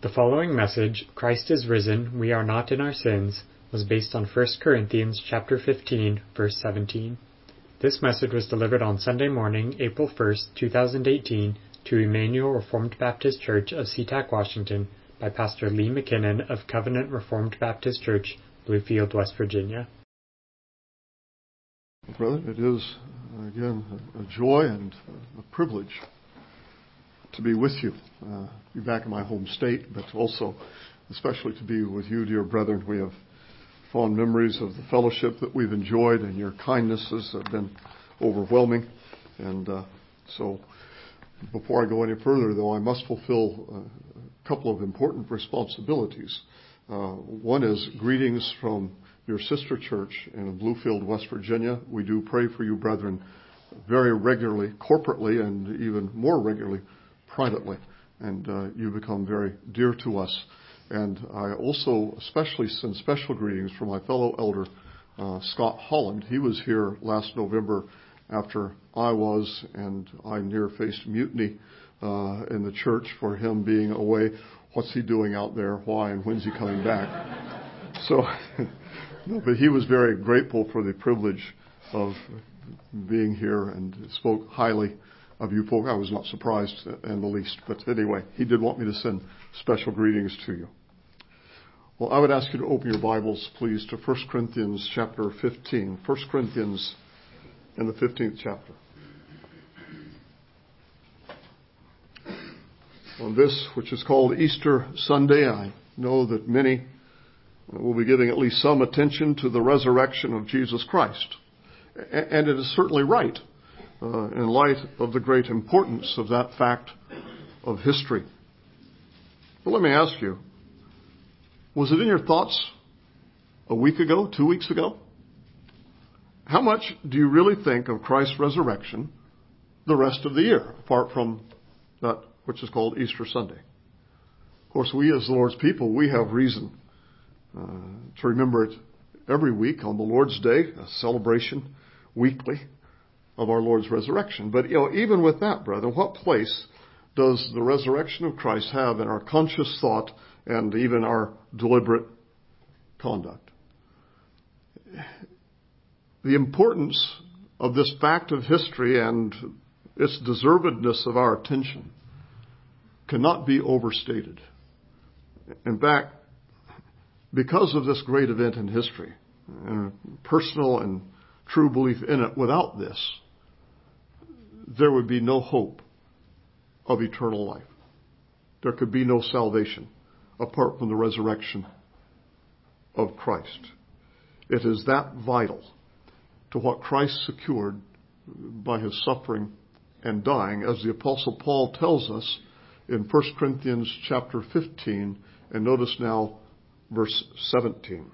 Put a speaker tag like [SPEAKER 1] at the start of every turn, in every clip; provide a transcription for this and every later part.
[SPEAKER 1] The following message, Christ is risen, we are not in our sins, was based on 1 Corinthians chapter 15, verse 17. This message was delivered on Sunday morning, April 1st, 2018, to Emmanuel Reformed Baptist Church of SeaTac, Washington, by Pastor Lee McKinnon of Covenant Reformed Baptist Church, Bluefield, West Virginia.
[SPEAKER 2] Brother, it is, again, a joy and a privilege to be with you. Be back in my home state, but also especially to be with you, dear brethren. We have fond memories of the fellowship that we've enjoyed, and your kindnesses have been overwhelming. And so before I go any further, though, I must fulfill a couple of important responsibilities. One is greetings from your sister church in Bluefield, West Virginia. We do pray for you, brethren, very regularly, corporately, and even more regularly, privately. And you become very dear to us. And I also especially send special greetings from my fellow elder, Scott Holland. He was here last November after I was, and I near faced mutiny in the church for him being away. What's he doing out there? Why? And when's he coming back? So, but he was very grateful for the privilege of being here and spoke highly of you folk. I was not surprised in the least. But anyway, he did want me to send special greetings to you. Well, I would ask you to open your Bibles, please, to 1 Corinthians chapter 15. 1 Corinthians in the 15th chapter. On this, which is called Easter Sunday, I know that many will be giving at least some attention to the resurrection of Jesus Christ. And it is certainly right in light of the great importance of that fact of history. But let me ask you, was it in your thoughts a week ago, 2 weeks ago? How much do you really think of Christ's resurrection the rest of the year, apart from that which is called Easter Sunday? Of course, we as the Lord's people, we have reason to remember it every week on the Lord's Day, a celebration weekly of our Lord's resurrection. But, even with that, brethren, what place does the resurrection of Christ have in our conscious thought and even our deliberate conduct? The importance of this fact of history and its deservedness of our attention cannot be overstated. In fact, because of this great event in history, and personal and true belief in it, without this, there would be no hope of eternal life. There could be no salvation apart from the resurrection of Christ. It is that vital to what Christ secured by his suffering and dying, as the Apostle Paul tells us in 1 Corinthians chapter 15, and notice now verse 17.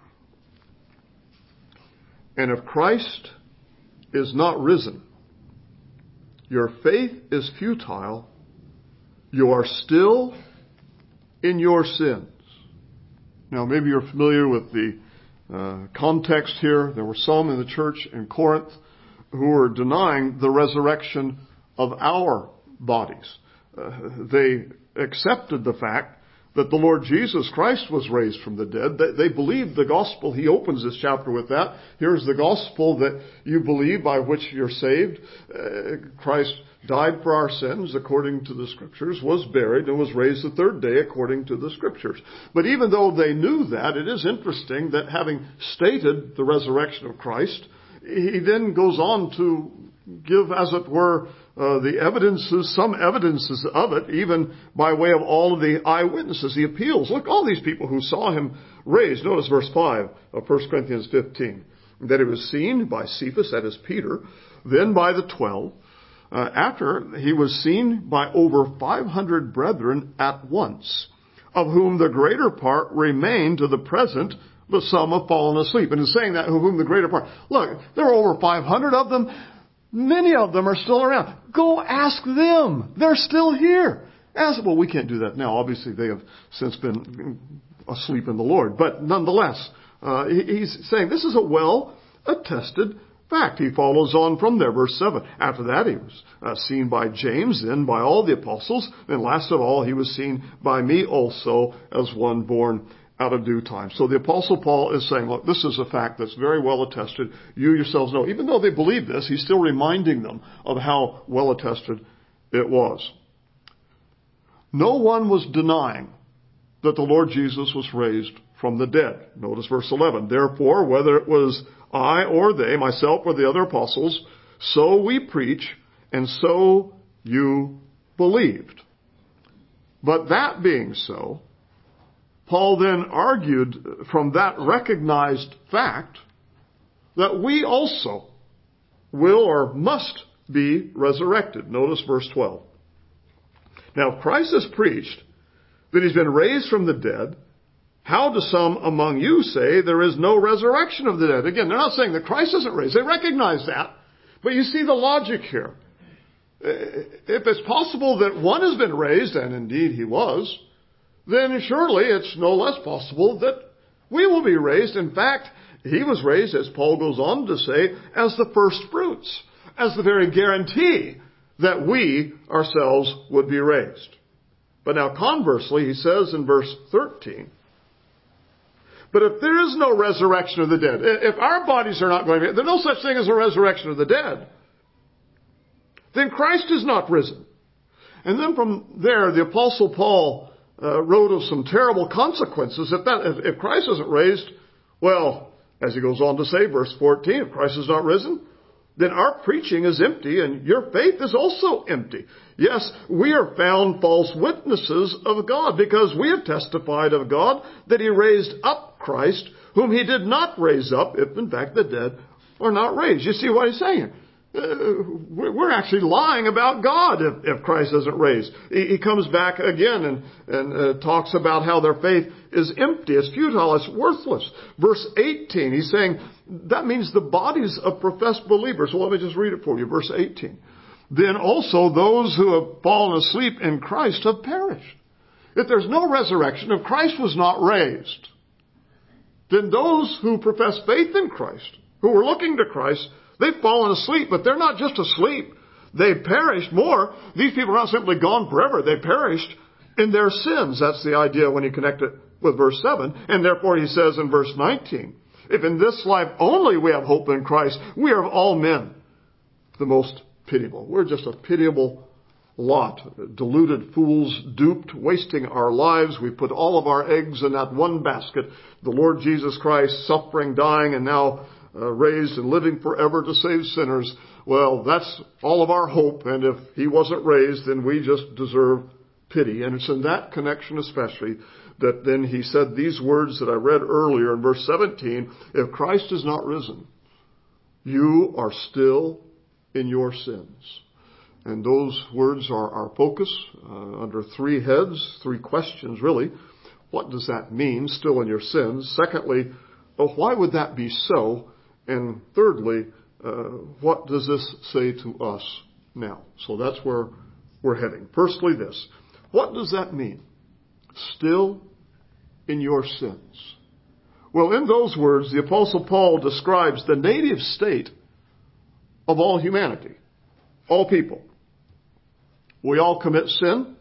[SPEAKER 2] And if Christ is not risen, your faith is futile, you are still in your sins. Now, maybe you're familiar with the context here. There were some in the church in Corinth who were denying the resurrection of our bodies. They accepted the fact that the Lord Jesus Christ was raised from the dead. They believed the gospel. He opens this chapter with that. Here's the gospel that you believe by which you're saved. Christ died for our sins according to the Scriptures, was buried, and was raised the third day according to the Scriptures. But even though they knew that, it is interesting that having stated the resurrection of Christ, he then goes on to give, as it were, some evidences of it, even by way of all of the eyewitnesses, the appeals. Look, all these people who saw him raised. Notice verse 5 of 1 Corinthians 15. That it was seen by Cephas, that is Peter, then by the 12. After he was seen by over 500 brethren at once, of whom the greater part remain to the present, but some have fallen asleep. And in saying that, of whom the greater part. Look, there are over 500 of them. Many of them are still around. Go ask them. They're still here. Well, we can't do that now. Obviously, they have since been asleep in the Lord. But nonetheless, he's saying this is a well-attested fact, he follows on from there, verse 7. After that, he was seen by James, then by all the apostles, and last of all, he was seen by me also as one born out of due time. So the Apostle Paul is saying, look, this is a fact that's very well attested. You yourselves know. Even though they believe this, he's still reminding them of how well attested it was. No one was denying that the Lord Jesus was raised from the dead. Notice verse 11. Therefore, whether it was I or they, myself or the other apostles, so we preach, and so you believed. But that being so, Paul then argued from that recognized fact that we also will or must be resurrected. Notice verse 12. Now, if Christ has preached that he's been raised from the dead, how do some among you say there is no resurrection of the dead? Again, they're not saying that Christ isn't raised. They recognize that. But you see the logic here. If it's possible that one has been raised, and indeed he was, then surely it's no less possible that we will be raised. In fact, he was raised, as Paul goes on to say, as the first fruits, as the very guarantee that we ourselves would be raised. But now conversely, he says in verse 13, but if there is no resurrection of the dead, if our bodies are not going to be, there's no such thing as a resurrection of the dead, then Christ is not risen. And then from there, the Apostle Paul wrote of some terrible consequences. If Christ isn't raised, well, as he goes on to say, verse 14, if Christ is not risen, then our preaching is empty and your faith is also empty. Yes, we are found false witnesses of God because we have testified of God that he raised up Christ, whom he did not raise up, if in fact the dead are not raised. You see what he's saying? We're actually lying about God if Christ isn't raised. He comes back again and talks about how their faith is empty, it's futile, it's worthless. Verse 18, he's saying that means the bodies of professed believers. So let me just read it for you. Verse 18. Then also those who have fallen asleep in Christ have perished. If there's no resurrection, if Christ was not raised, then those who profess faith in Christ, who were looking to Christ, they've fallen asleep, but they're not just asleep. They've perished more. These people are not simply gone forever. They perished in their sins. That's the idea when you connect it with verse 7. And therefore he says in verse 19, if in this life only we have hope in Christ, we are of all men the most pitiable. We're just a pitiable lot. Deluded fools, duped, wasting our lives. We put all of our eggs in that one basket. The Lord Jesus Christ suffering, dying, and now raised and living forever to save sinners. Well, that's all of our hope, and if he wasn't raised, then we just deserve pity. And it's in that connection especially that then he said these words that I read earlier in verse 17, if Christ is not risen, you are still in your sins. And those words are our focus under three heads, three questions really. What does that mean, still in your sins? Secondly, why would that be so? And thirdly, what does this say to us now? So that's where we're heading. Firstly, this. What does that mean? Still in your sins. Well, in those words, the Apostle Paul describes the native state of all humanity, all people. We all commit sin.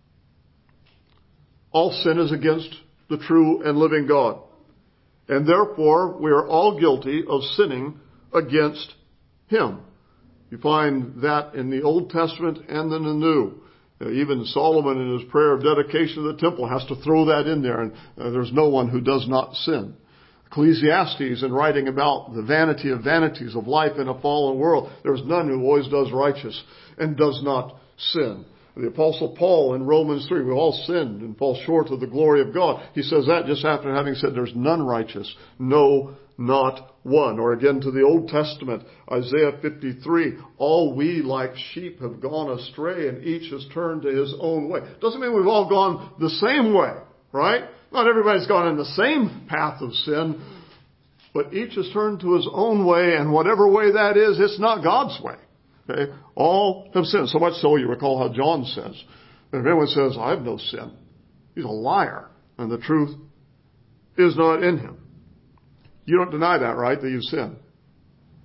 [SPEAKER 2] All sin is against the true and living God. And therefore, we are all guilty of sinning against him. You find that in the Old Testament and in the New. Even Solomon in his prayer of dedication of the temple has to throw that in there. And there's no one who does not sin. Ecclesiastes, in writing about the vanity of vanities of life in a fallen world, there's none who always does righteous and does not sin. The Apostle Paul in Romans 3, we all sinned and fall short of the glory of God. He says that just after having said there's none righteous, no, not one. Or again to the Old Testament, Isaiah 53, all we like sheep have gone astray and each has turned to his own way. Doesn't mean we've all gone the same way, right? Not everybody's gone in the same path of sin, but each has turned to his own way, and whatever way that is, it's not God's way. Okay? All have sinned. So much so you recall how John says, if anyone says, I have no sin, he's a liar, and the truth is not in him. You don't deny that, right, that you sin?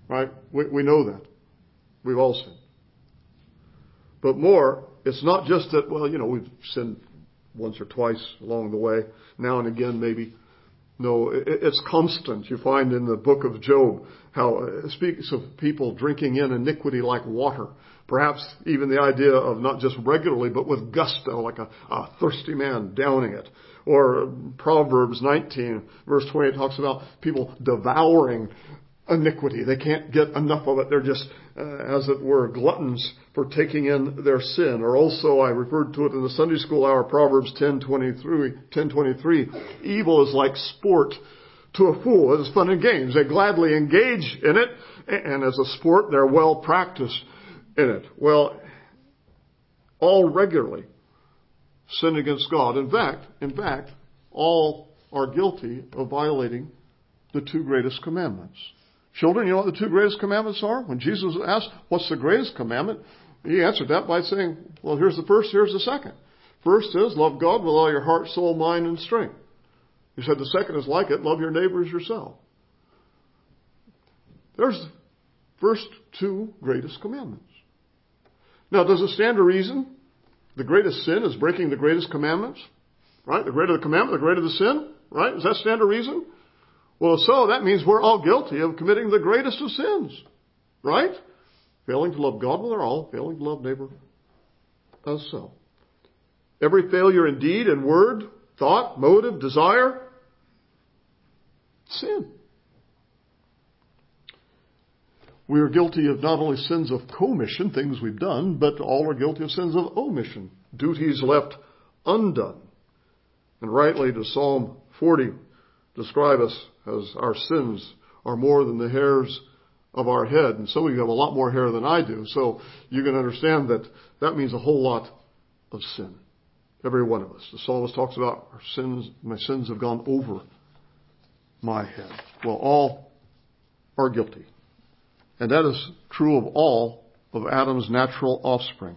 [SPEAKER 2] Right? We know that. We've all sinned. But more, it's not just that, we've sinned once or twice along the way, now and again maybe. No, it's constant. You find in the book of Job how it speaks of people drinking in iniquity like water. Perhaps even the idea of not just regularly, but with gusto, like a thirsty man downing it. Or Proverbs 19, verse 28 talks about people devouring iniquity. They can't get enough of it. They're just, as it were, gluttons for taking in their sin. Or also, I referred to it in the Sunday school hour, Proverbs 10:23. Evil is like sport to a fool. It's fun and games. They gladly engage in it, and as a sport, they're well practiced in it. Well, all regularly sin against God. In fact, all are guilty of violating the two greatest commandments. Children, you know what the two greatest commandments are? When Jesus was asked, what's the greatest commandment? He answered that by saying, well, here's the first, here's the second. First is, love God with all your heart, soul, mind, and strength. He said the second is like it, love your neighbor as yourself. There's the first two greatest commandments. Now, does it stand to reason the greatest sin is breaking the greatest commandments? Right? The greater the commandment, the greater the sin? Right? Does that stand to reason? Well, so that means we're all guilty of committing the greatest of sins. Right? Failing to love God with our all, failing to love neighbor as so. Every failure in deed and word, thought, motive, desire, sin. We are guilty of not only sins of commission, things we've done, but all are guilty of sins of omission, duties left undone. And rightly does Psalm 40 describe us as our sins are more than the hairs of our head. And some of you have a lot more hair than I do, so you can understand that that means a whole lot of sin. Every one of us. The psalmist talks about our sins, my sins have gone over my head. Well, all are guilty. And that is true of all of Adam's natural offspring.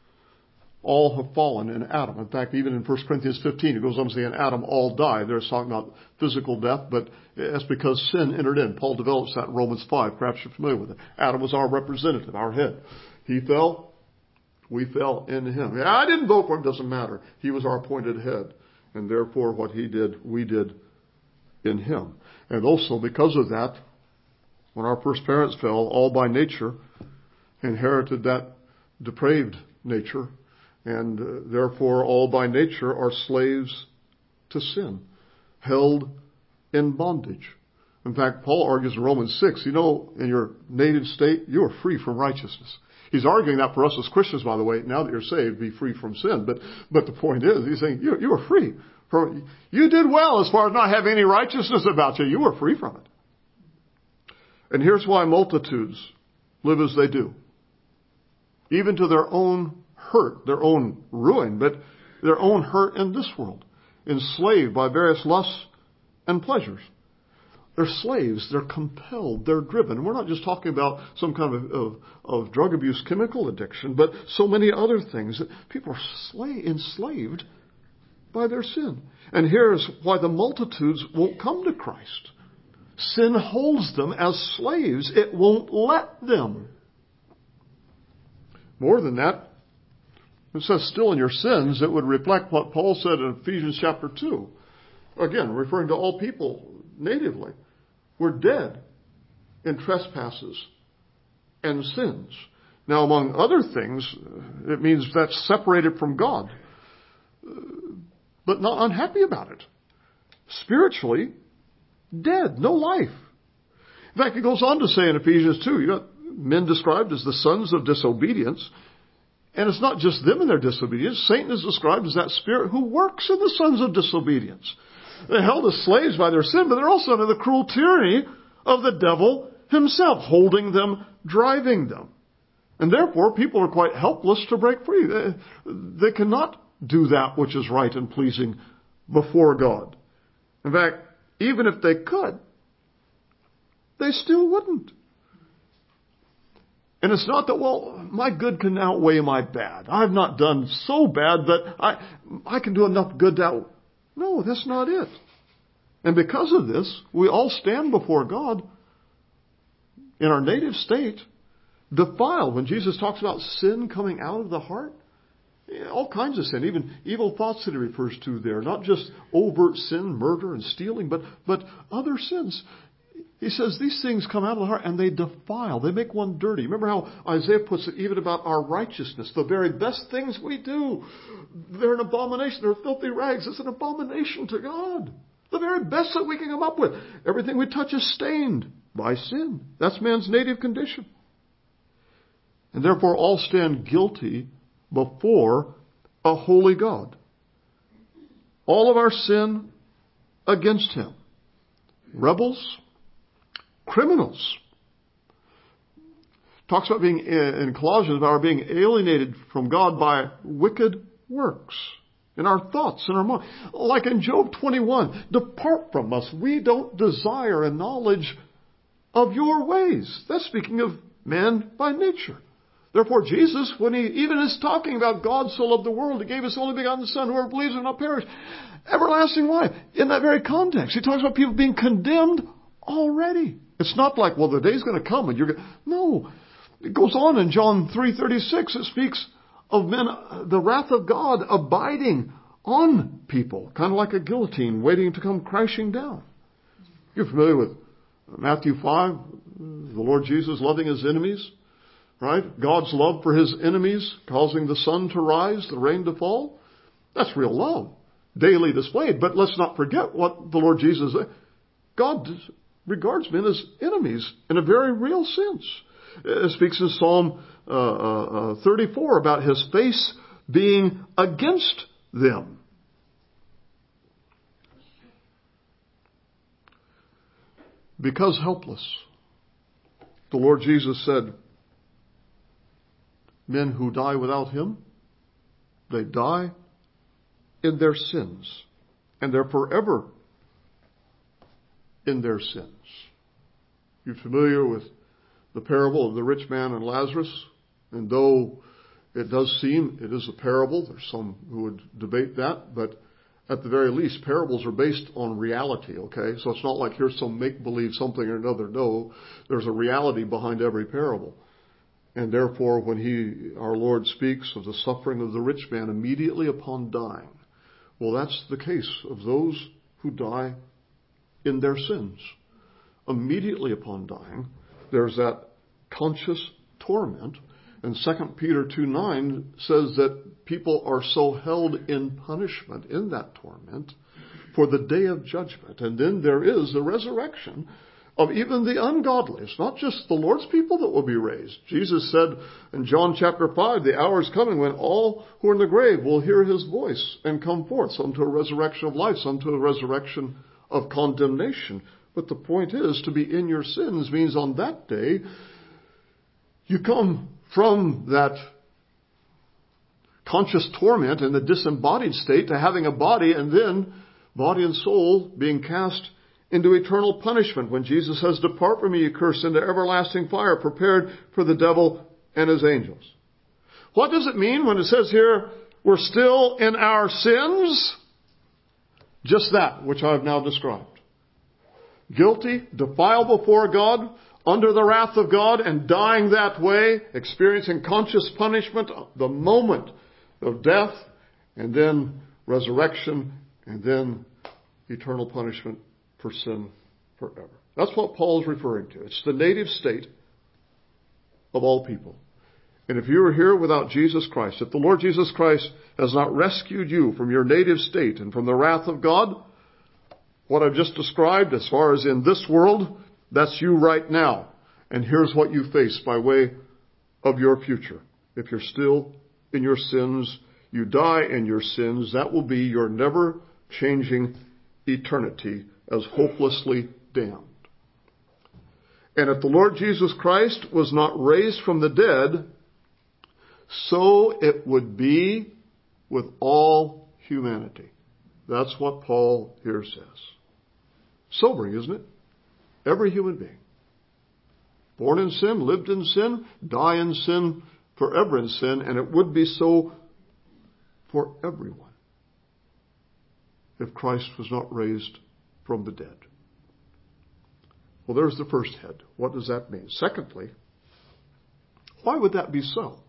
[SPEAKER 2] All have fallen in Adam. In fact, even in 1 Corinthians 15, it goes on to say, in Adam all died. There's talking about physical death, but that's because sin entered in. Paul develops that in Romans 5. Perhaps you're familiar with it. Adam was our representative, our head. He fell. We fell in him. I didn't vote for him. Doesn't matter. He was our appointed head. And therefore, what he did, we did in him. And also, because of that, when our first parents fell, all by nature inherited that depraved nature. And therefore, all by nature are slaves to sin, held in bondage. In fact, Paul argues in Romans 6, in your native state, you are free from righteousness. He's arguing that for us as Christians, by the way, now that you're saved, be free from sin. But the point is, he's saying, you are free. You did well as far as not having any righteousness about you. You were free from it. And here's why multitudes live as they do. Even to their own hurt, their own ruin, but their own hurt in this world. Enslaved by various lusts and pleasures. They're slaves. They're compelled. They're driven. We're not just talking about some kind of drug abuse, chemical addiction, but so many other things that people are enslaved by their sin. And here's why the multitudes won't come to Christ. Sin holds them as slaves. It won't let them. More than that, it says still in your sins, it would reflect what Paul said in Ephesians chapter 2. Again, referring to all people natively. We're dead in trespasses and sins. Now, among other things, it means that's separated from God, but not unhappy about it. Spiritually, dead, no life. In fact, it goes on to say in Ephesians 2, you got men described as the sons of disobedience. And it's not just them in their disobedience. Satan is described as that spirit who works in the sons of disobedience. They're held as slaves by their sin, but they're also under the cruel tyranny of the devil himself, holding them, driving them. And therefore, people are quite helpless to break free. They cannot do that which is right and pleasing before God. In fact, even if they could, they still wouldn't. And it's not that, my good can outweigh my bad. I've not done so bad that I can do enough good to... No, that's not it. And because of this, we all stand before God in our native state, defiled. When Jesus talks about sin coming out of the heart, all kinds of sin, even evil thoughts that he refers to there, not just overt sin, murder and stealing, but other sins. He says these things come out of the heart and they defile. They make one dirty. Remember how Isaiah puts it even about our righteousness. The very best things we do, they're an abomination. They're filthy rags. It's an abomination to God. The very best that we can come up with. Everything we touch is stained by sin. That's man's native condition. And therefore all stand guilty before a holy God. All of our sin against him. Rebels, criminals. Talks about being, in Colossians, about our being alienated from God by wicked works in our thoughts and our mind. Like in Job 21, depart from us. We don't desire a knowledge of your ways. That's speaking of man by nature. Therefore, Jesus, when he even is talking about God so loved the world, he gave his only begotten Son, whoever believes will not perish, everlasting life. In that very context, he talks about people being condemned already. It's not like, well, the day's going to come and you're going to... No. It goes on in John 3:36. It speaks of men, the wrath of God abiding on people, kind of like a guillotine waiting to come crashing down. You're familiar with Matthew 5, the Lord Jesus loving his enemies, right? God's love for his enemies, causing the sun to rise, the rain to fall. That's real love, daily displayed. But let's not forget what the Lord Jesus said. God regards men as enemies in a very real sense. It speaks in Psalm 34 about his face being against them. Because helpless, the Lord Jesus said, men who die without him, they die in their sins, and they're forever in their sins. You're familiar with the parable of the rich man and Lazarus, and though it does seem it is a parable, there's some who would debate that, but at the very least, parables are based on reality, okay? So it's not like here's some make-believe something or another. No, there's a reality behind every parable. And therefore, when our Lord speaks of the suffering of the rich man immediately upon dying, well, that's the case of those who die in their sins. Immediately upon dying, there's that conscious torment. And 2 Peter 2:9 says that people are so held in punishment in that torment for the day of judgment. And then there is the resurrection of even the ungodly. It's not just the Lord's people that will be raised. Jesus said in John chapter 5, the hour is coming when all who are in the grave will hear his voice and come forth, some to a resurrection of life, some to a resurrection of condemnation. But the point is, to be in your sins means on that day, you come from that conscious torment in the disembodied state to having a body, and then body and soul being cast into eternal punishment when Jesus says, depart from me, you cursed, into everlasting fire prepared for the devil and his angels. What does it mean when it says here, we're still in our sins? Just that which I have now described. Guilty, defiled before God, under the wrath of God, and dying that way, experiencing conscious punishment, the moment of death, and then resurrection, and then eternal punishment for sin forever. That's what Paul is referring to. It's the native state of all people. And if you are here without Jesus Christ, if the Lord Jesus Christ has not rescued you from your native state and from the wrath of God, what I've just described as far as in this world, that's you right now. And here's what you face by way of your future. If you're still in your sins, you die in your sins, that will be your never-changing eternity as hopelessly damned. And if the Lord Jesus Christ was not raised from the dead, so it would be with all humanity. That's what Paul here says. Sobering, isn't it? Every human being. Born in sin, lived in sin, die in sin, forever in sin, and it would be so for everyone if Christ was not raised from the dead. Well, there's the first head. What does that mean? Secondly, why would that be so?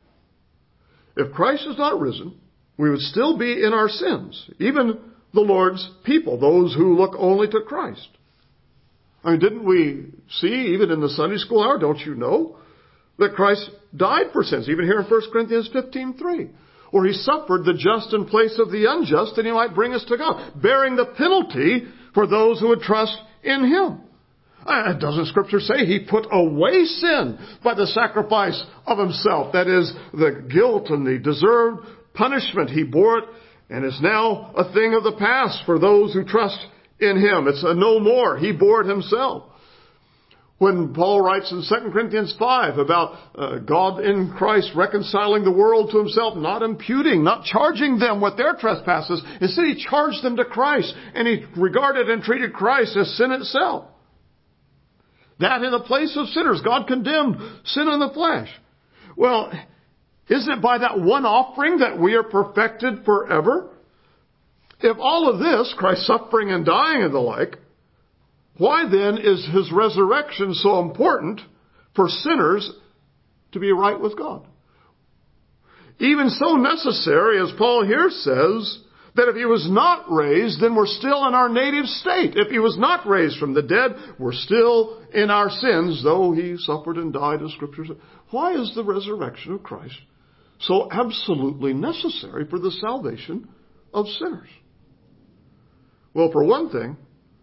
[SPEAKER 2] If Christ is not risen, we would still be in our sins, even the Lord's people, those who look only to Christ. I mean, didn't we see, even in the Sunday school hour, don't you know, that Christ died for sins, even here in 1 Corinthians 15:3, where he suffered the just in place of the unjust, that he might bring us to God, bearing the penalty for those who would trust in him. Doesn't Scripture say he put away sin by the sacrifice of himself? That is, the guilt and the deserved punishment. He bore it and is now a thing of the past for those who trust in him. It's a no more. He bore it himself. When Paul writes in 2 Corinthians 5 about God in Christ reconciling the world to himself, not imputing, not charging them with their trespasses. Instead, he charged them to Christ, and he regarded and treated Christ as sin itself. That in the place of sinners, God condemned sin in the flesh. Well, isn't it by that one offering that we are perfected forever? If all of this, Christ's suffering and dying and the like, why then is his resurrection so important for sinners to be right with God? Even so necessary, as Paul here says, that if he was not raised, then we're still in our native state. If he was not raised from the dead, we're still in our sins, though he suffered and died, as Scripture says. Why is the resurrection of Christ so absolutely necessary for the salvation of sinners? Well, for one thing,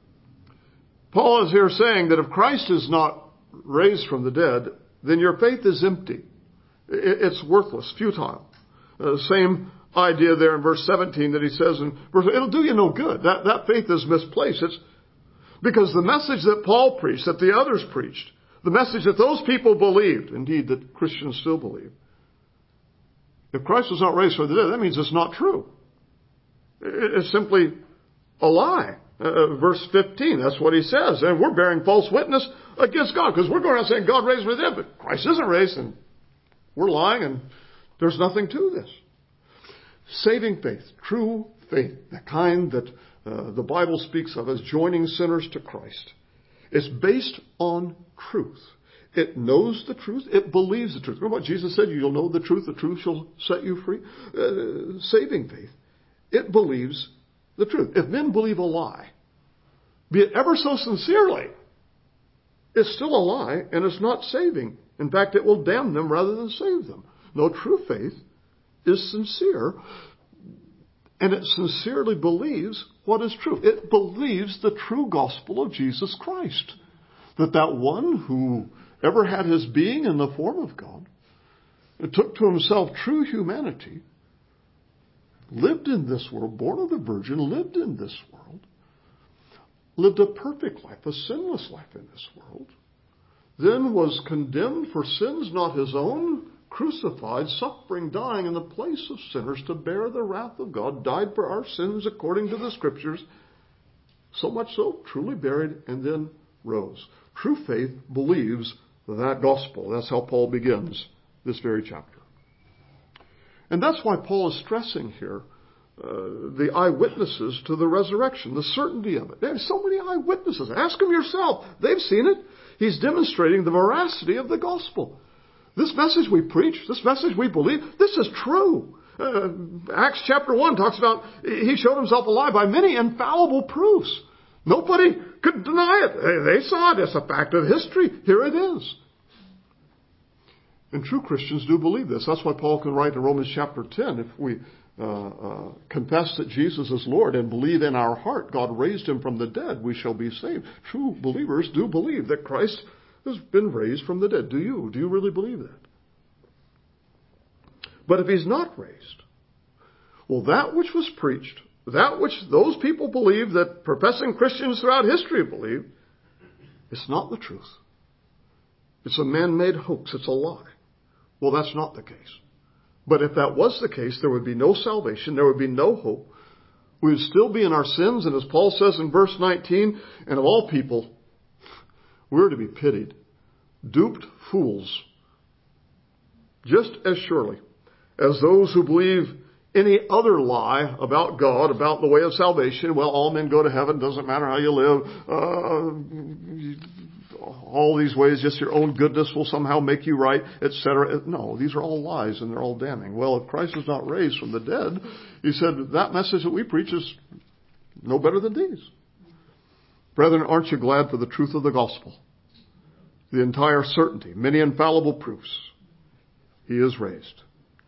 [SPEAKER 2] Paul is here saying that if Christ is not raised from the dead, then your faith is empty. It's worthless, futile. Same idea there in verse 17 that he says in verse, it'll do you no good. That faith is misplaced. It's because the message that Paul preached, that the others preached, the message that those people believed, indeed that Christians still believe, if Christ was not raised from the dead, that means it's not true. It's simply a lie. Verse 15, that's what he says. And we're bearing false witness against God, because we're going around saying God raised from the dead, but Christ isn't raised, and we're lying, and there's nothing to this. Saving faith, true faith, the kind that the Bible speaks of as joining sinners to Christ, is based on truth. It knows the truth. It believes the truth. Remember what Jesus said? You'll know the truth shall set you free. Saving faith, it believes the truth. If men believe a lie, be it ever so sincerely, it's still a lie and it's not saving. In fact, it will damn them rather than save them. No, true faith is sincere, and it sincerely believes what is true. It believes the true gospel of Jesus Christ. That one who ever had his being in the form of God, and took to himself true humanity, lived in this world, born of the Virgin, lived in this world, lived a perfect life, a sinless life in this world, then was condemned for sins not his own, crucified, suffering, dying in the place of sinners to bear the wrath of God, died for our sins according to the Scriptures, so much so, truly buried, and then rose. True faith believes that gospel. That's how Paul begins this very chapter. And that's why Paul is stressing here the eyewitnesses to the resurrection, the certainty of it. There's so many eyewitnesses. Ask them yourself. They've seen it. He's demonstrating the veracity of the gospel. This message we preach, this message we believe, this is true. Acts chapter 1 talks about he showed himself alive by many infallible proofs. Nobody could deny it. They saw it. It's a fact of history. Here it is. And true Christians do believe this. That's why Paul can write in Romans chapter 10, if we confess that Jesus is Lord and believe in our heart God raised him from the dead, we shall be saved. True believers do believe that Christ has been raised from the dead. Do you? Do you really believe that? But if he's not raised, well, that which was preached, that which those people believe, that professing Christians throughout history believe, it's not the truth. It's a man-made hoax. It's a lie. Well, that's not the case. But if that was the case, there would be no salvation. There would be no hope. We would still be in our sins. And as Paul says in verse 19, and of all people, we're to be pitied. Duped fools. Just as surely as those who believe any other lie about God, about the way of salvation. Well, all men go to heaven, doesn't matter how you live. All these ways, just your own goodness will somehow make you right, etc. No, these are all lies and they're all damning. Well, if Christ is not raised from the dead, he said that message that we preach is no better than these. Brethren, aren't you glad for the truth of the gospel? The entire certainty, many infallible proofs. He is raised.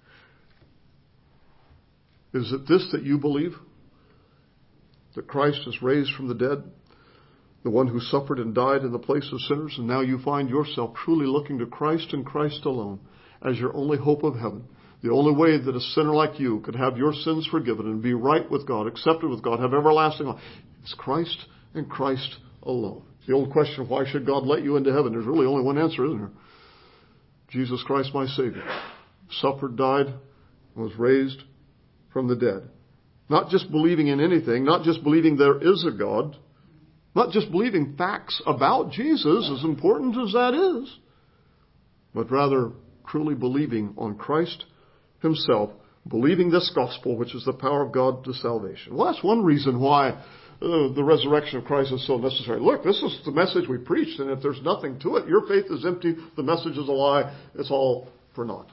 [SPEAKER 2] Is it this that you believe? That Christ is raised from the dead? The one who suffered and died in the place of sinners, and now you find yourself truly looking to Christ and Christ alone as your only hope of heaven. The only way that a sinner like you could have your sins forgiven and be right with God, accepted with God, have everlasting life, is Christ and Christ alone. The old question, why should God let you into heaven? There's really only one answer, isn't there? Jesus Christ, my Savior, suffered, died, and was raised from the dead. Not just believing in anything, not just believing there is a God, not just believing facts about Jesus, as important as that is, but rather truly believing on Christ himself, believing this gospel, which is the power of God to salvation. Well, that's one reason why the resurrection of Christ is so necessary. Look, this is the message we preached, and if there's nothing to it, your faith is empty, the message is a lie, it's all for naught.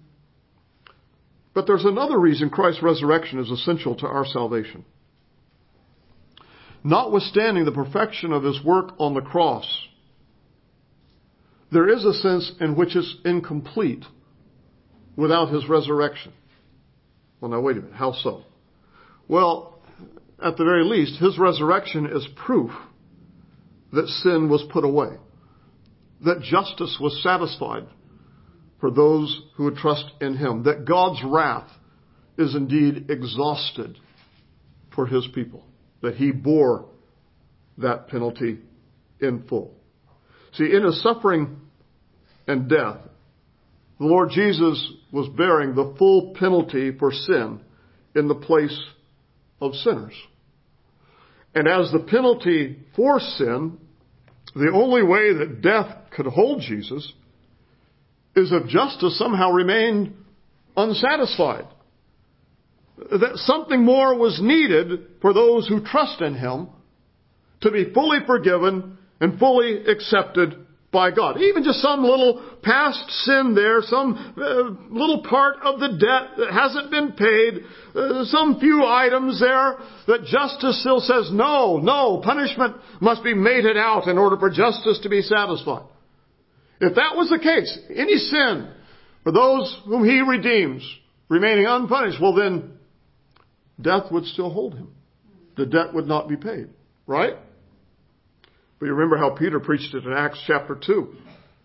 [SPEAKER 2] But there's another reason Christ's resurrection is essential to our salvation. Notwithstanding the perfection of his work on the cross, there is a sense in which it's incomplete without his resurrection. Well, now wait a minute. How so? Well, at the very least, his resurrection is proof that sin was put away, that justice was satisfied for those who would trust in him, that God's wrath is indeed exhausted for his people, that he bore that penalty in full. See, in his suffering and death, the Lord Jesus was bearing the full penalty for sin in the place of sinners. And as the penalty for sin, the only way that death could hold Jesus is if justice somehow remained unsatisfied. That something more was needed for those who trust in him to be fully forgiven and fully accepted by God. Even just some little past sin there, some little part of the debt that hasn't been paid, some few items there that justice still says, no, punishment must be meted out in order for justice to be satisfied. If that was the case, any sin for those whom he redeems remaining unpunished, well then death would still hold him. The debt would not be paid. Right? But you remember how Peter preached it in Acts chapter 2.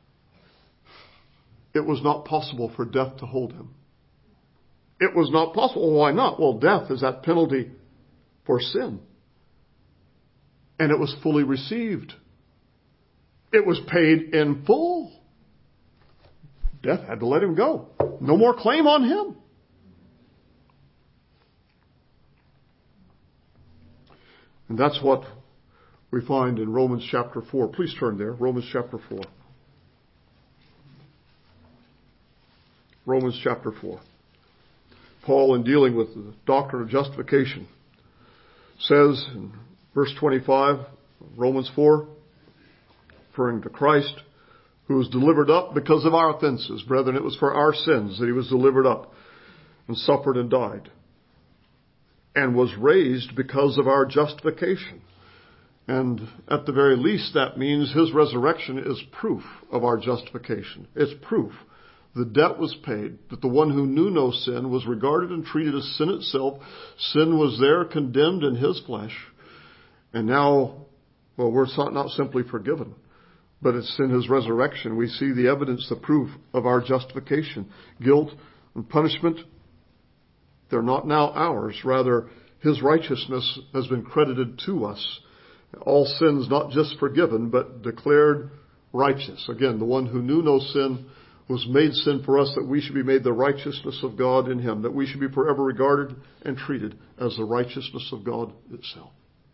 [SPEAKER 2] It was not possible for death to hold him. It was not possible. Why not? Well, death is that penalty for sin. And it was fully received. It was paid in full. Death had to let him go. No more claim on him. And that's what we find in Romans chapter 4. Please turn there. Romans chapter 4. Romans chapter 4. Paul, in dealing with the doctrine of justification, says in verse 25, Romans 4, referring to Christ, who was delivered up because of our offenses. Brethren, it was for our sins that he was delivered up and suffered and died, and was raised because of our justification. And at the very least, that means his resurrection is proof of our justification. It's proof. The debt was paid, that the one who knew no sin was regarded and treated as sin itself. Sin was there condemned in his flesh. And now, well, we're not simply forgiven, but it's in his resurrection we see the evidence, the proof of our justification. Guilt and punishment, they're not now ours. Rather, his righteousness has been credited to us. All sins not just forgiven, but declared righteous. Again, the one who knew no sin was made sin for us, that we should be made the righteousness of God in him, that we should be forever regarded and treated as the righteousness of God itself.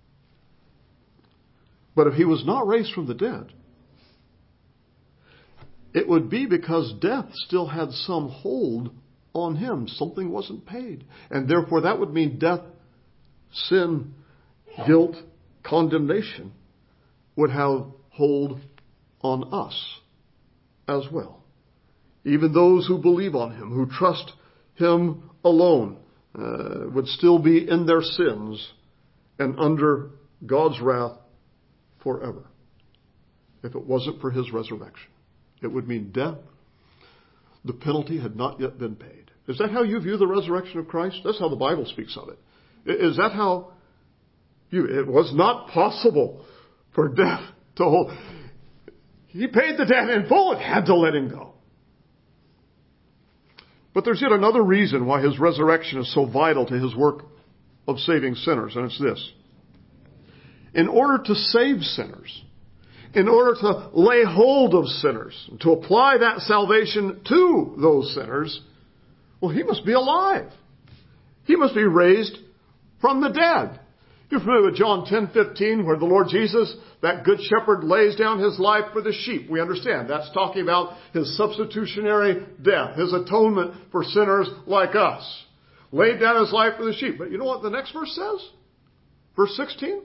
[SPEAKER 2] But if he was not raised from the dead, it would be because death still had some hold on him. Something wasn't paid. And therefore that would mean death, sin, guilt, condemnation would have hold on us as well. Even those who believe on him, who trust him alone, would still be in their sins and under God's wrath forever. If it wasn't for his resurrection, it would mean death. The penalty had not yet been paid. Is that how you view the resurrection of Christ? That's how the Bible speaks of it. Is that how it was not possible for death to hold? He paid the debt in full. It had to let him go. But there's yet another reason why his resurrection is so vital to his work of saving sinners, and it's this. In order to save sinners, in order to lay hold of sinners, to apply that salvation to those sinners, well, he must be alive. He must be raised from the dead. You're familiar with John 10:15, where the Lord Jesus, that good shepherd, lays down his life for the sheep. We understand that's talking about his substitutionary death, his atonement for sinners like us. Laid down his life for the sheep. But you know what the next verse says? Verse 16.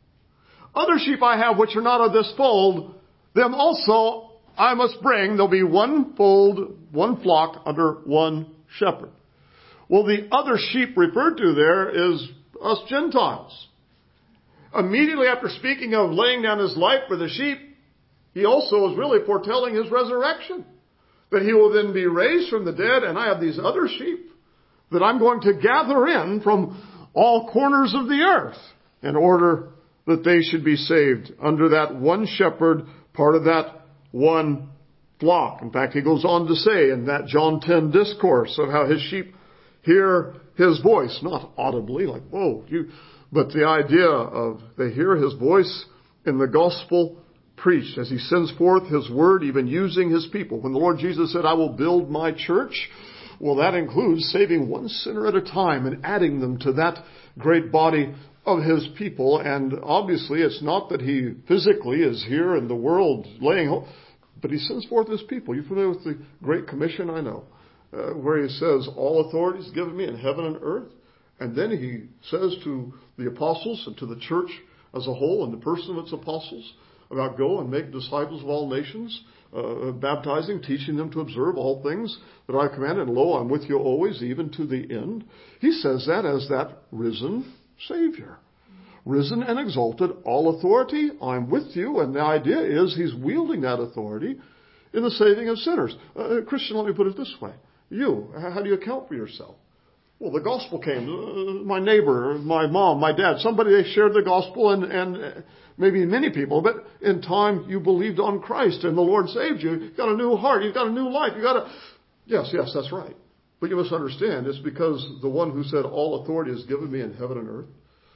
[SPEAKER 2] Other sheep I have which are not of this fold, them also I must bring. There'll be one fold, one flock under one shepherd. Well, the other sheep referred to there is us Gentiles. Immediately after speaking of laying down his life for the sheep, he also is really foretelling his resurrection. That he will then be raised from the dead, and I have these other sheep that I'm going to gather in from all corners of the earth in order that they should be saved under that one shepherd, part of that one flock. In fact, he goes on to say in that John 10 discourse of how his sheep hear his voice, not audibly, like, whoa, but the idea of they hear his voice in the gospel preached as he sends forth his word, even using his people. When the Lord Jesus said, I will build my church, well, that includes saving one sinner at a time and adding them to that great body of his people. And obviously, it's not that he physically is here in the world laying hold, but he sends forth his people. You familiar with the Great Commission? I know. Where he says, all authority is given me in heaven and earth. And then he says to the apostles and to the church as a whole, in the person of its apostles, about go and make disciples of all nations, baptizing, teaching them to observe all things that I commanded. And lo, I'm with you always, even to the end. He says that as that risen Savior. Risen and exalted, all authority, I'm with you. And the idea is he's wielding that authority in the saving of sinners. Christian, let me put it this way. How do you account for yourself? Well, the gospel came. My neighbor, my mom, my dad, somebody, they shared the gospel and maybe many people, but in time you believed on Christ and the Lord saved you. You've got a new heart. You've got a new life. Yes, that's right. But you must understand, it's because the one who said all authority is given me in heaven and earth,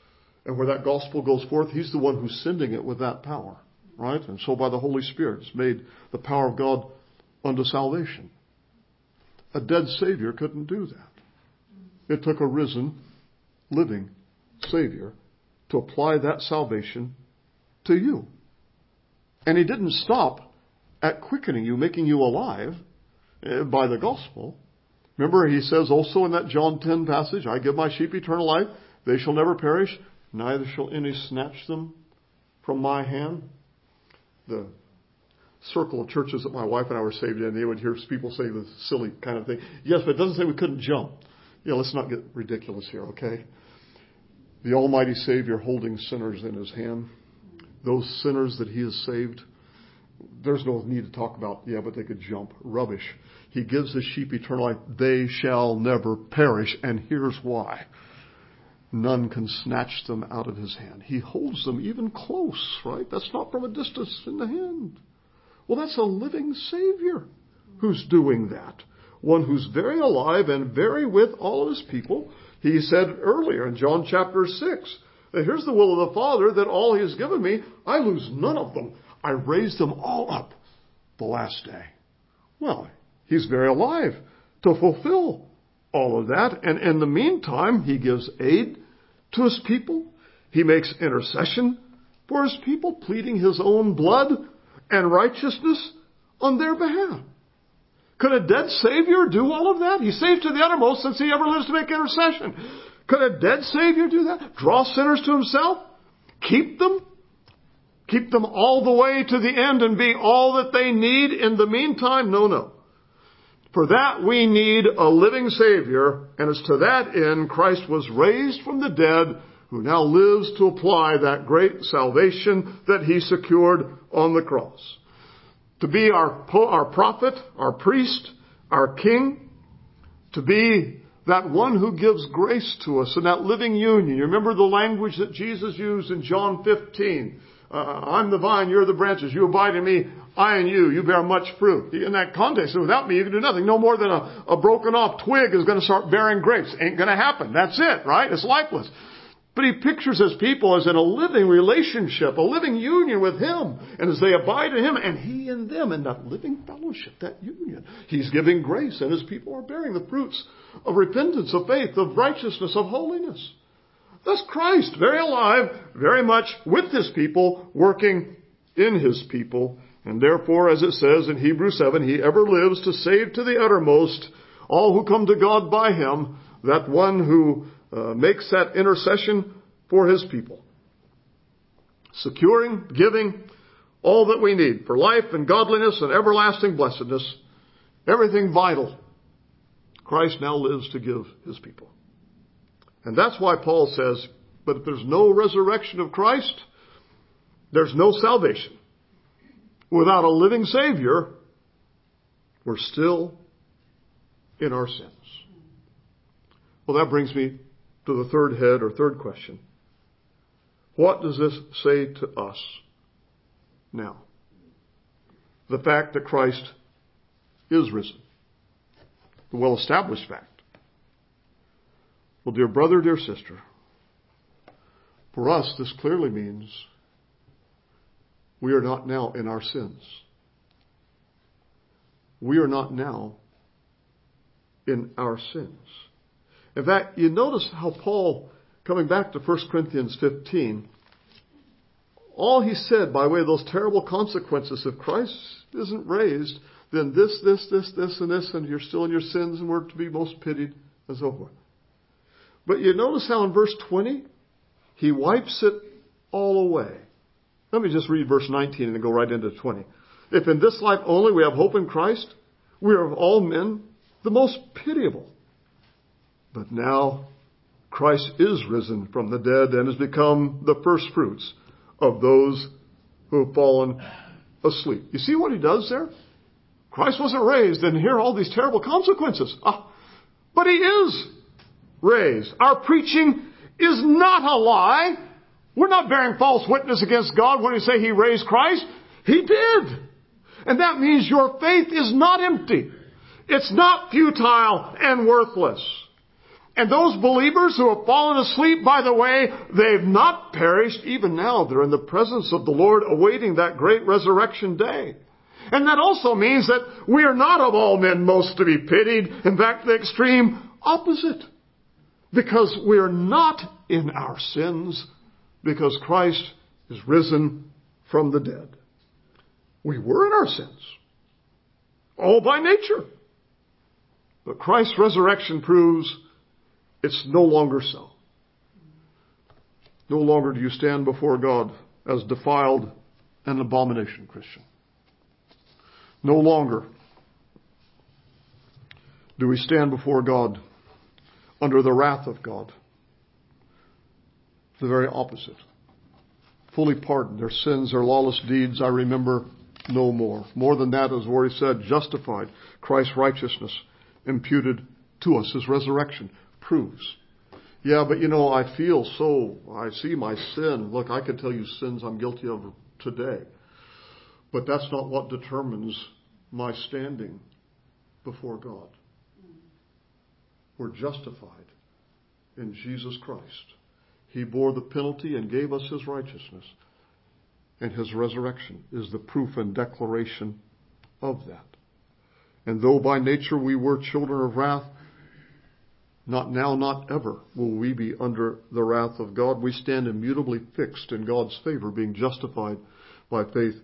[SPEAKER 2] and where that gospel goes forth, he's the one who's sending it with that power, right? And so by the Holy Spirit, it's made the power of God unto salvation. A dead Savior couldn't do that. It took a risen, living Savior to apply that salvation to you. And he didn't stop at quickening you, making you alive by the gospel. Remember, he says also in that John 10 passage, I give my sheep eternal life. They shall never perish, neither shall any snatch them from my hand. The circle of churches that my wife and I were saved in, they would hear people say this silly kind of thing. Yes, but it doesn't say we couldn't jump. Let's not get ridiculous here, okay? The Almighty Savior holding sinners in his hand. Those sinners that he has saved, there's no need to talk about, but they could jump. Rubbish. He gives his sheep eternal life. They shall never perish. And here's why. None can snatch them out of his hand. He holds them even close, right? That's not from a distance in the hand. Well, that's a living Savior who's doing that. One who's very alive and very with all of his people. He said earlier in John chapter 6, here's the will of the Father, that all he has given me, I lose none of them. I raise them all up the last day. Well, he's very alive to fulfill all of that. And in the meantime, he gives aid to his people. He makes intercession for his people, pleading his own blood and righteousness on their behalf. Could a dead Savior do all of that? He saves to the uttermost since He ever lives to make intercession. Could a dead Savior do that? Draw sinners to Himself? Keep them? Keep them all the way to the end and be all that they need in the meantime? No. For that we need a living Savior, and it's to that end Christ was raised from the dead, who now lives to apply that great salvation that He secured on the cross. To be our prophet, our priest, our king, to be that one who gives grace to us in that living union. You remember the language that Jesus used in John 15. I'm the vine, you're the branches. You abide in me, I in you. You bear much fruit. In that context, without me, you can do nothing. No more than a broken off twig is going to start bearing grapes. Ain't going to happen. That's it, right? It's lifeless. But He pictures His people as in a living relationship, a living union with Him. And as they abide in Him and He in them, in that living fellowship, that union, He's giving grace, and His people are bearing the fruits of repentance, of faith, of righteousness, of holiness. Thus Christ, very alive, very much with His people, working in His people. And therefore, as it says in Hebrews 7, He ever lives to save to the uttermost all who come to God by Him, that one who makes that intercession for His people. Securing, giving all that we need for life and godliness and everlasting blessedness, everything vital, Christ now lives to give His people. And that's why Paul says, but if there's no resurrection of Christ, there's no salvation. Without a living Savior, we're still in our sins. Well, that brings me to the third head or third question. What does this say to us now? The fact that Christ is risen. The well-established fact. Well, dear brother, dear sister, for us this clearly means we are not now in our sins. We are not now in our sins. In fact, you notice how Paul, coming back to 1 Corinthians 15, all he said by way of those terrible consequences, if Christ isn't raised, then this, and this, and you're still in your sins and we're to be most pitied, and so forth. But you notice how in verse 20, he wipes it all away. Let me just read verse 19 and then go right into 20. If in this life only we have hope in Christ, we are of all men the most pitiable. But now Christ is risen from the dead and has become the first fruits of those who have fallen asleep. You see what he does there? Christ wasn't raised, and here are all these terrible consequences. But He is raised. Our preaching is not a lie. We're not bearing false witness against God when we say He raised Christ. He did. And that means your faith is not empty. It's not futile and worthless. And those believers who have fallen asleep, by the way, they've not perished. Even now, they're in the presence of the Lord awaiting that great resurrection day. And that also means that we are not of all men most to be pitied. In fact, the extreme opposite. Because we are not in our sins, because Christ is risen from the dead. We were in our sins, all by nature. But Christ's resurrection proves it's no longer so. No longer do you stand before God as defiled and abomination, Christian. No longer do we stand before God under the wrath of God. The very opposite. Fully pardoned. Their sins, their lawless deeds, I remember no more. More than that, as already said, justified. Christ's righteousness imputed to us. His resurrection proves. Yeah, but I feel so, I see my sin. Look, I can tell you sins I'm guilty of today. But that's not what determines my standing before God. We're justified in Jesus Christ. He bore the penalty and gave us His righteousness. And His resurrection is the proof and declaration of that. And though by nature we were children of wrath, not now, not ever will we be under the wrath of God. We stand immutably fixed in God's favor, being justified by faith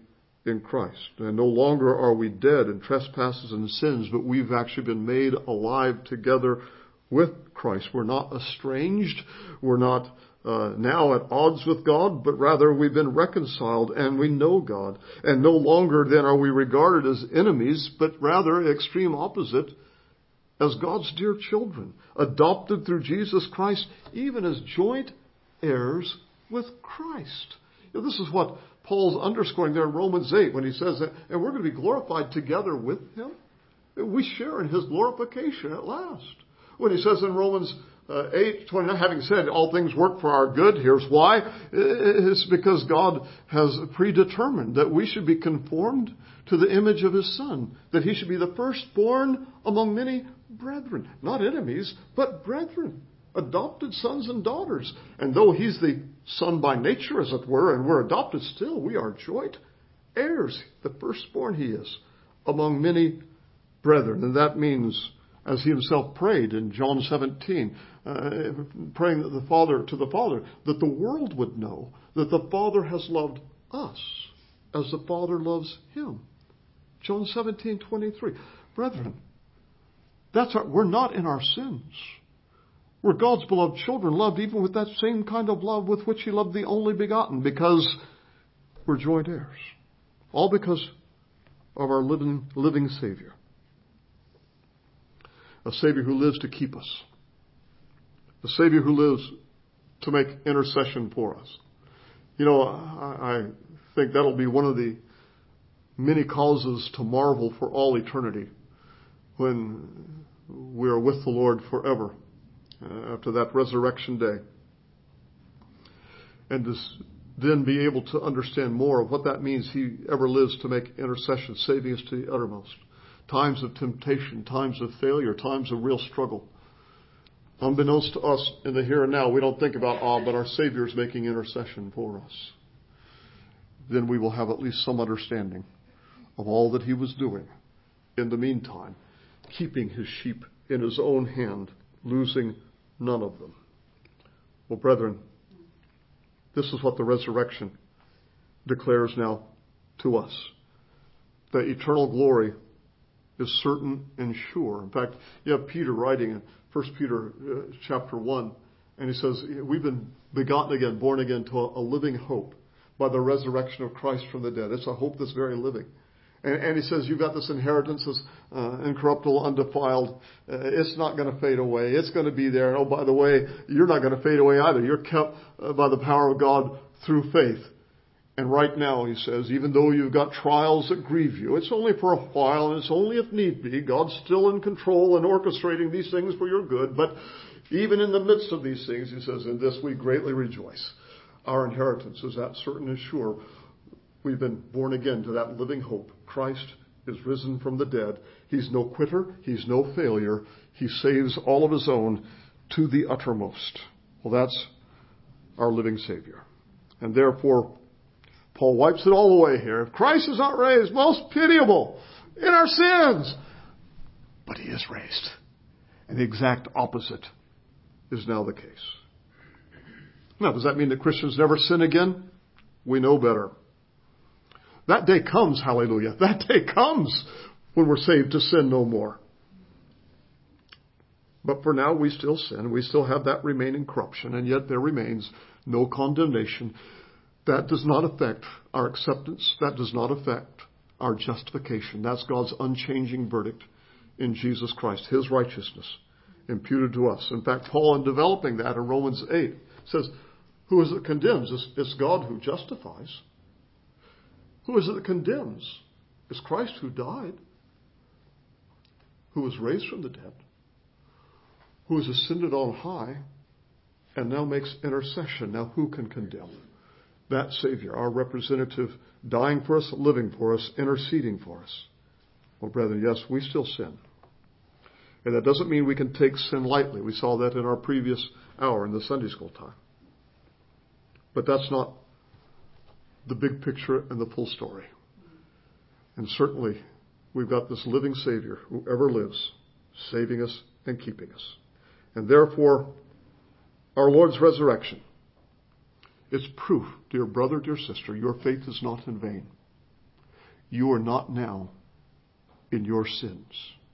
[SPEAKER 2] in Christ. And no longer are we dead in trespasses and sins, but we've actually been made alive together with Christ. We're not estranged. We're not now at odds with God, but rather we've been reconciled and we know God. And no longer then are we regarded as enemies, but rather extreme opposite, as God's dear children, adopted through Jesus Christ, even as joint heirs with Christ. This is what Paul's underscoring there in Romans 8 when he says that, and we're going to be glorified together with Him. We share in His glorification at last. When he says in Romans 8:29, having said all things work for our good, here's why. It's because God has predetermined that we should be conformed to the image of His Son, that He should be the firstborn among many brethren. Not enemies, but brethren. Adopted sons and daughters. And though He's the Son by nature, as it were, and we're adopted still, we are joint heirs. The firstborn He is among many brethren. And that means, as He Himself prayed in John 17, praying to the Father, that the world would know that the Father has loved us as the Father loves Him. John 17:23. Brethren, we're not in our sins. We're God's beloved children, loved even with that same kind of love with which He loved the only begotten, because we're joint heirs. All because of our living Savior. A Savior who lives to keep us. A Savior who lives to make intercession for us. I think that'll be one of the many causes to marvel for all eternity when we are with the Lord forever after that resurrection day. And to then be able to understand more of what that means. He ever lives to make intercession, saving us to the uttermost. Times of temptation, times of failure, times of real struggle. Unbeknownst to us in the here and now, we don't think about, but our Savior is making intercession for us. Then we will have at least some understanding of all that He was doing in the meantime, keeping His sheep in His own hand, losing none of them. Well, brethren, this is what the resurrection declares now to us. The eternal glory is certain and sure. In fact, you have Peter writing in 1 Peter chapter 1, and he says, we've been begotten again, born again to a living hope by the resurrection of Christ from the dead. It's a hope that's very living. And he says, you've got this inheritance that's incorruptible, undefiled. It's not going to fade away. It's going to be there. And oh, by the way, you're not going to fade away either. You're kept by the power of God through faith. And right now, he says, even though you've got trials that grieve you, it's only for a while and it's only if need be. God's still in control and orchestrating these things for your good. But even in the midst of these things, he says, in this we greatly rejoice. Our inheritance is that certain and sure. We've been born again to that living hope. Christ is risen from the dead. He's no quitter. He's no failure. He saves all of His own to the uttermost. Well, that's our living Savior. And therefore, Paul wipes it all away here. If Christ is not raised, most pitiable in our sins. But He is raised. And the exact opposite is now the case. Now, does that mean that Christians never sin again? We know better. That day comes, hallelujah. That day comes when we're saved to sin no more. But for now, we still sin. We still have that remaining corruption, and yet there remains no condemnation. That does not affect our acceptance. That does not affect our justification. That's God's unchanging verdict in Jesus Christ, His righteousness imputed to us. In fact, Paul, in developing that in Romans 8, says, who is it that condemns? It's God who justifies. Who is it that condemns? It's Christ who died, who was raised from the dead, who is ascended on high, and now makes intercession. Now who can condemn? That Savior, our representative, dying for us, living for us, interceding for us. Well, brethren, yes, we still sin. And that doesn't mean we can take sin lightly. We saw that in our previous hour in the Sunday school time. But that's not the big picture and the full story. And certainly, we've got this living Savior who ever lives, saving us and keeping us. And therefore, our Lord's resurrection is proof, dear brother, dear sister, your faith is not in vain. you are not now in your sins.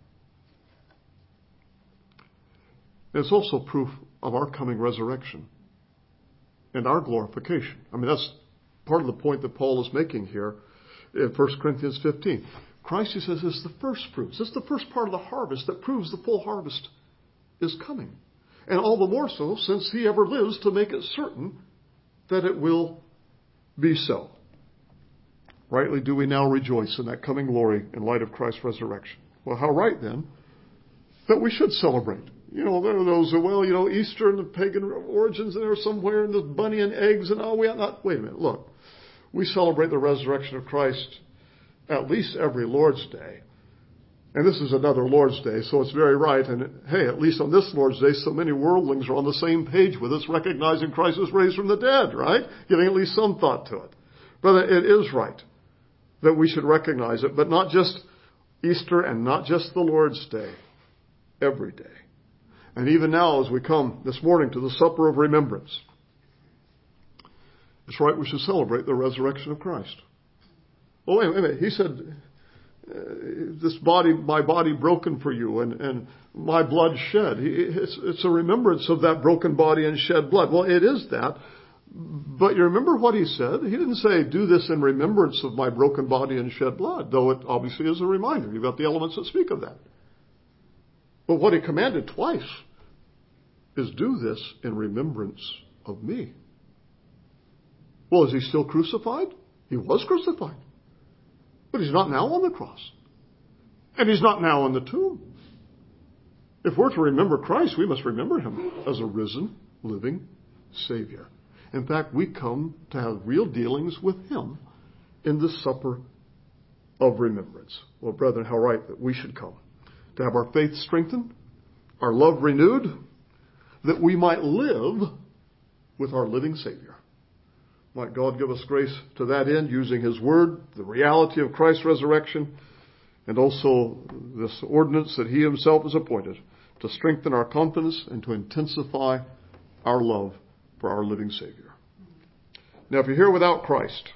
[SPEAKER 2] It's also proof of our coming resurrection and our glorification. I mean, that's part of the point that Paul is making here in 1 Corinthians 15. Christ, he says, is the first fruits. This is the first part of the harvest that proves the full harvest is coming. And all the more so since he ever lives to make it certain that it will be so. Rightly do we now rejoice in that coming glory in light of Christ's resurrection. Well, how right then that we should celebrate. You know, there are those who, well, you know, Easter and the pagan origins there somewhere and the bunny and eggs and all. We ought not. Wait a minute. Look, we celebrate the resurrection of Christ at least every Lord's Day. And this is another Lord's Day, so it's very right. And hey, at least on this Lord's Day, so many worldlings are on the same page with us, recognizing Christ was raised from the dead, right? Giving at least some thought to it. Brother, it is right that we should recognize it, but not just Easter and not just the Lord's Day. Every day. And even now, as we come this morning to the supper of remembrance, it's right we should celebrate the resurrection of Christ. Oh, wait a minute. He said, this body, my body broken for you and my blood shed. It's a remembrance of that broken body and shed blood. Well, it is that. But you remember what he said? He didn't say, do this in remembrance of my broken body and shed blood, though it obviously is a reminder. You've got the elements that speak of that. But what he commanded twice is do this in remembrance of me. Well, is he still crucified? He was crucified. But he's not now on the cross. And he's not now in the tomb. If we're to remember Christ, we must remember him as a risen, living Savior. In fact, we come to have real dealings with him in the supper of remembrance. Well, brethren, how right that we should come. To have our faith strengthened, our love renewed, that we might live with our living Savior. Might God give us grace to that end, using his word, the reality of Christ's resurrection, and also this ordinance that he himself has appointed to strengthen our confidence and to intensify our love for our living Savior. Now, if you're here without Christ,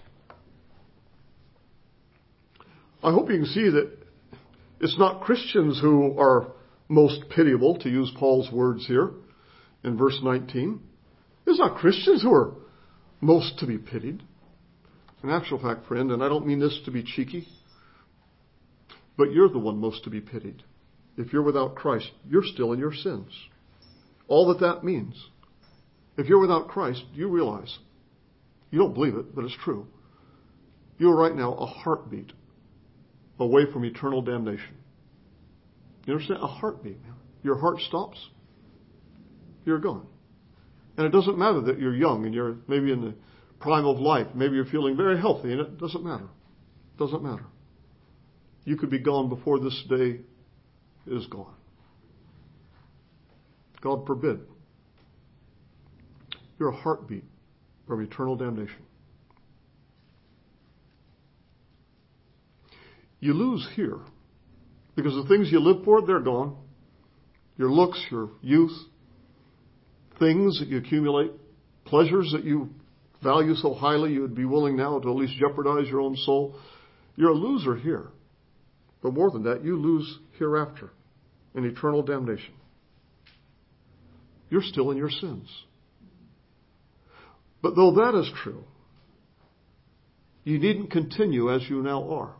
[SPEAKER 2] I hope you can see that it's not Christians who are most pitiable, to use Paul's words here in verse 19. It's not Christians who are most to be pitied. In actual fact, friend, and I don't mean this to be cheeky, but you're the one most to be pitied. If you're without Christ, you're still in your sins. All that means. If you're without Christ, you realize, you don't believe it, but it's true. You're right now a heartbeat away from eternal damnation. You understand? A heartbeat. Your heart stops, you're gone. And it doesn't matter that you're young and you're maybe in the prime of life. Maybe you're feeling very healthy, and it doesn't matter. It doesn't matter. You could be gone before this day is gone. God forbid. You're a heartbeat from eternal damnation. You lose here because the things you live for, they're gone. Your looks, your youth, things that you accumulate, pleasures that you value so highly you would be willing now to at least jeopardize your own soul. You're a loser here. But more than that, you lose hereafter in eternal damnation. You're still in your sins. But though that is true, you needn't continue as you now are.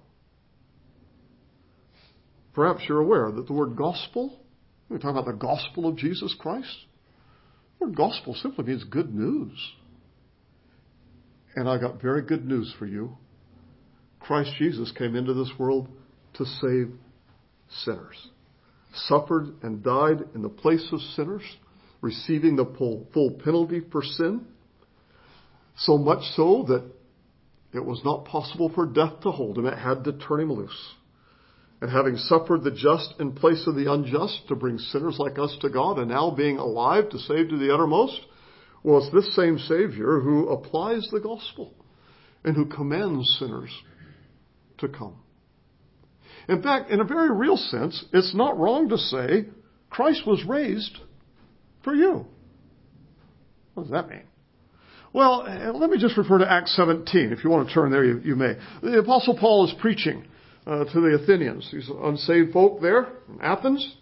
[SPEAKER 2] Perhaps you're aware that the word gospel, we're talking about the gospel of Jesus Christ. The word gospel simply means good news. And I got very good news for you. Christ Jesus came into this world to save sinners. Suffered and died in the place of sinners, receiving the full penalty for sin. So much so that it was not possible for death to hold him. It had to turn him loose. And having suffered the just in place of the unjust to bring sinners like us to God, and now being alive to save to the uttermost, well, it's this same Savior who applies the gospel and who commands sinners to come. In fact, in a very real sense, it's not wrong to say Christ was raised for you. What does that mean? Well, let me just refer to Acts 17. If you want to turn there, you may. The Apostle Paul is preaching to the Athenians. These unsaved folk there in Athens.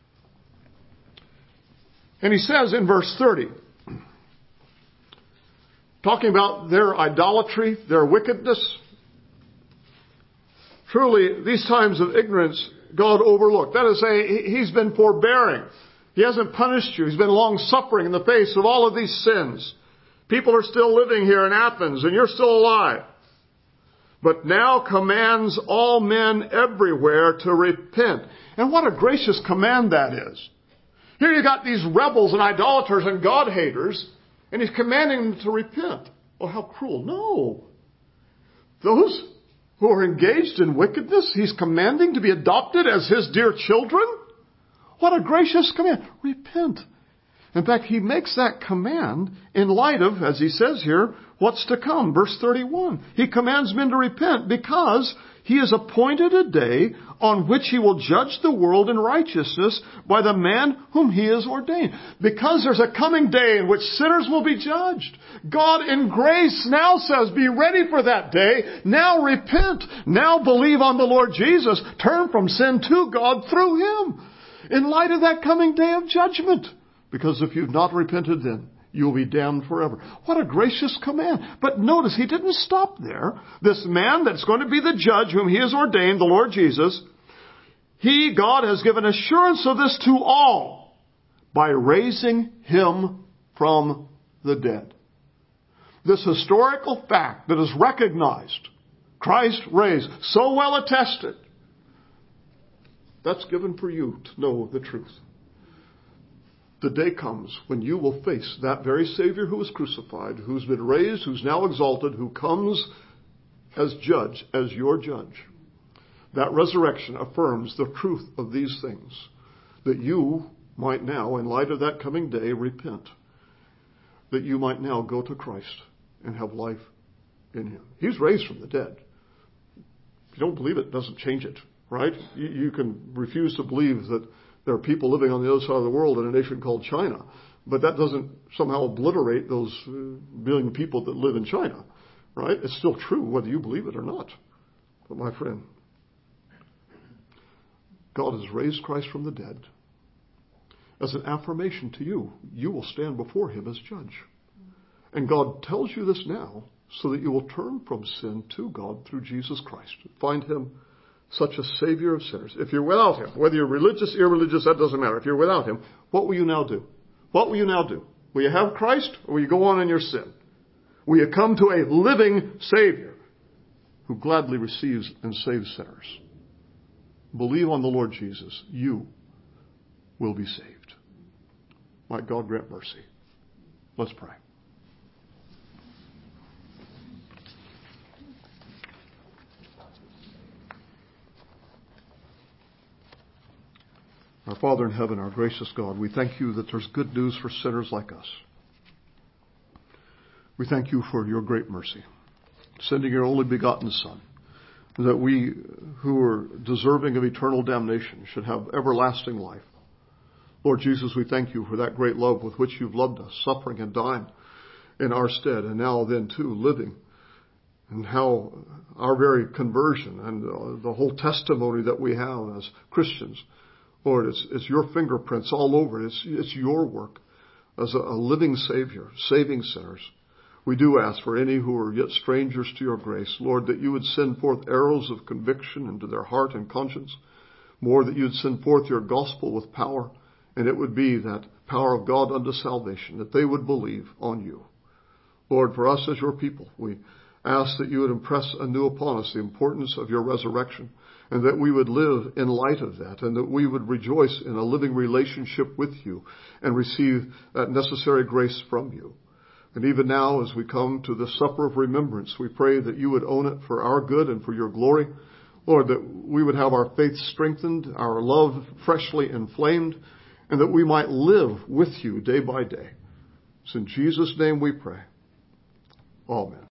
[SPEAKER 2] And he says in verse 30, talking about their idolatry, their wickedness, truly, these times of ignorance, God overlooked. That is to say, He's been forbearing. He hasn't punished you. He's been long-suffering in the face of all of these sins. People are still living here in Athens, and you're still alive. But now commands all men everywhere to repent. And what a gracious command that is. Here you got these rebels and idolaters and God-haters, and He's commanding them to repent. Oh, how cruel. No. Those who are engaged in wickedness, He's commanding to be adopted as His dear children? What a gracious command. Repent. In fact, He makes that command in light of, as He says here, what's to come. Verse 31. He commands men to repent because He has appointed a day on which He will judge the world in righteousness by the man whom He has ordained. Because there's a coming day in which sinners will be judged. God in grace now says, be ready for that day. Now repent. Now believe on the Lord Jesus. Turn from sin to God through Him. In light of that coming day of judgment. Because if you've not repented then, you'll be damned forever. What a gracious command. But notice, He didn't stop there. This man that's going to be the judge whom He has ordained, the Lord Jesus, God has given assurance of this to all by raising Him from the dead. This historical fact that is recognized, Christ raised, so well attested, that's given for you to know the truth. The day comes when you will face that very Savior who was crucified, who's been raised, who's now exalted, who comes as judge, as your judge. That resurrection affirms the truth of these things, that you might now, in light of that coming day, repent. That you might now go to Christ and have life in Him. He's raised from the dead. If you don't believe it, it doesn't change it, right? You can refuse to believe that there are people living on the other side of the world in a nation called China. But that doesn't somehow obliterate those billion people that live in China. Right? It's still true whether you believe it or not. But my friend, God has raised Christ from the dead as an affirmation to you. You will stand before Him as judge. And God tells you this now so that you will turn from sin to God through Jesus Christ. Find Him such a Savior of sinners. If you're without Him, whether you're religious, irreligious, that doesn't matter. If you're without Him, what will you now do? What will you now do? Will you have Christ or will you go on in your sin? Will you come to a living Savior who gladly receives and saves sinners? Believe on the Lord Jesus. You will be saved. Might God grant mercy. Let's pray. Our Father in heaven, our gracious God, we thank You that there's good news for sinners like us. We thank You for Your great mercy, sending Your only begotten Son, that we who are deserving of eternal damnation should have everlasting life. Lord Jesus, we thank You for that great love with which You've loved us, suffering and dying in our stead, and now then too living. And how our very conversion and the whole testimony that we have as Christians, Lord, it's Your fingerprints all over it. It's Your work as a living Savior, saving sinners. We do ask for any who are yet strangers to Your grace, Lord, that You would send forth arrows of conviction into their heart and conscience. More, that You would send forth Your gospel with power, and it would be that power of God unto salvation, that they would believe on You. Lord, for us as Your people, we ask that You would impress anew upon us the importance of Your resurrection, and that we would live in light of that, and that we would rejoice in a living relationship with You and receive that necessary grace from You. And even now, as we come to the supper of remembrance, we pray that You would own it for our good and for Your glory. Lord, that we would have our faith strengthened, our love freshly inflamed, and that we might live with You day by day. It's in Jesus' name we pray. Amen.